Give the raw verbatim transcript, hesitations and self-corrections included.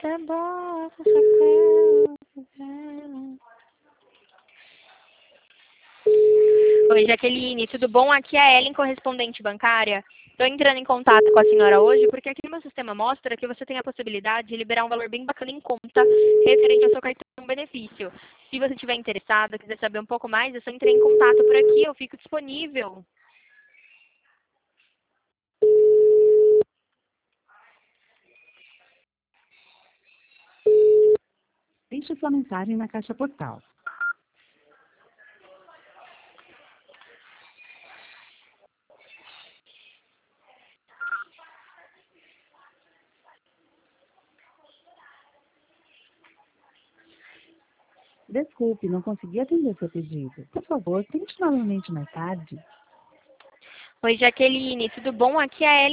Tá bom, chapéu. Oi, Jaqueline, tudo bom? Aqui é a Ellen, correspondente bancária. Estou entrando em contato com a senhora hoje porque aqui no meu sistema mostra que você tem a possibilidade de liberar um valor bem bacana em conta referente ao seu cartão benefício. Se você estiver interessado, quiser saber um pouco mais, é só entrar em contato por aqui, eu fico disponível. Deixe sua mensagem na caixa postal. Desculpe, não consegui atender seu pedido. Por favor, tente novamente mais tarde. Oi, Jaqueline, tudo bom? Aqui é a Ellen.